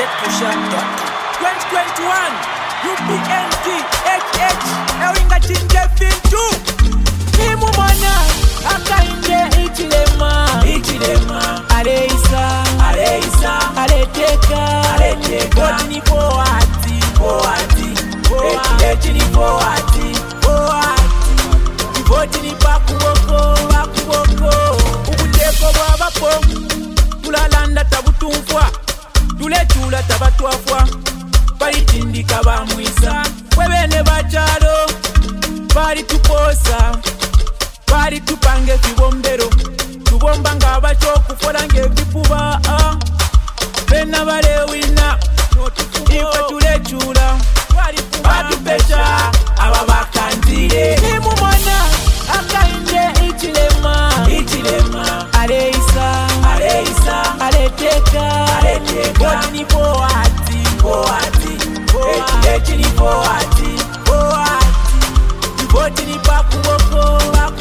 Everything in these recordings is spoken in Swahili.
ZPushup.com. 2021 UPNT HH Ewinga chinje fintu Mimu mwana Akainde Ichilema Areisa Areteka Boti ni poati Echi ni poati Boti ni bakuboko Ubuteko bwabapo Tulalanda tabutumfwa Tuletula tabatwafwa Balitindika bamwisa Webene bachalo Bali tuposa Bali tupange fibombero Tubomba nga bacho kufola ngevipuba Bena bale wina Ifa tulechula Batupesha Ababakandile Nimu mwana Akainde Ichilema Areisa Areteka Boti ni poati Echi ni poati Boti ni bakuboko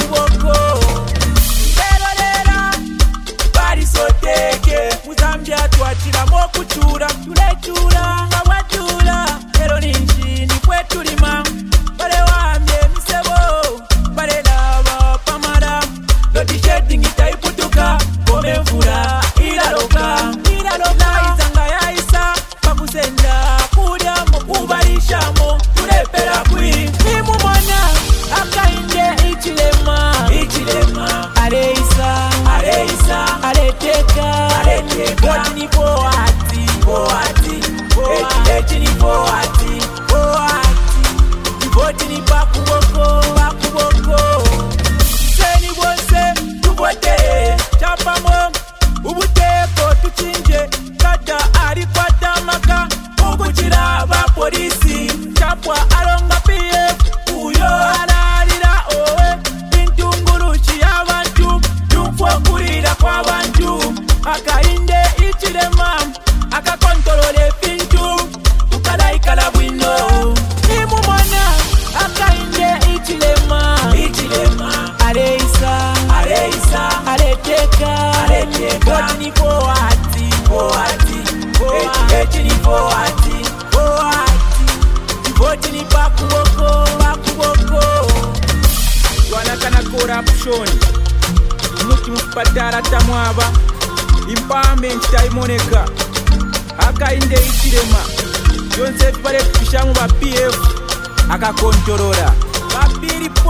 Lera Bari soteke Muzambia tuachira mokuchura Tulechura Ngawachura Lero ninjini kwetu lima Bale wambye misebo Bale lava pamara Lodi shedding itaiputuka Kome mfura Ilaloka Naizanga ya isa Pakusenda Kudyamo Kubalishamo Tulepera kwi Nimu mwana Akainde Ichilema Areisa Areteka Boti ni poati Echi ni poati Boti ni bakuboko Seni bose Tubote Chapamo Ubuteko tuchinje Kata arikwata maka Ukuchira ba polisi Chapwa alonga PF Uyo analira owe Bintunguruchi y'abantu Tumfwa kurira kwa bantu Akainde Ichilema Akakontrole pintu Ukalaikala bwino Nimu mwana Akainde Ichilema Areisa Areteka Boti ni poati Echi ni poati Boti ni bakuboko Wanakana corruption Muti mupatara tamwaba Empowerment taimoneka Akainde Ichilema Joseph bale kushamu ba PF Akakontorora Babiripo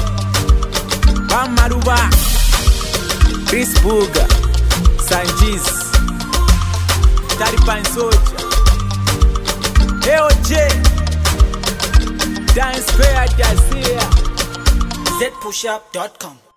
Bamaruba Chris Buga Sanjiz Taripan Soja AOJ Dance Square Jazia ZPushup.com.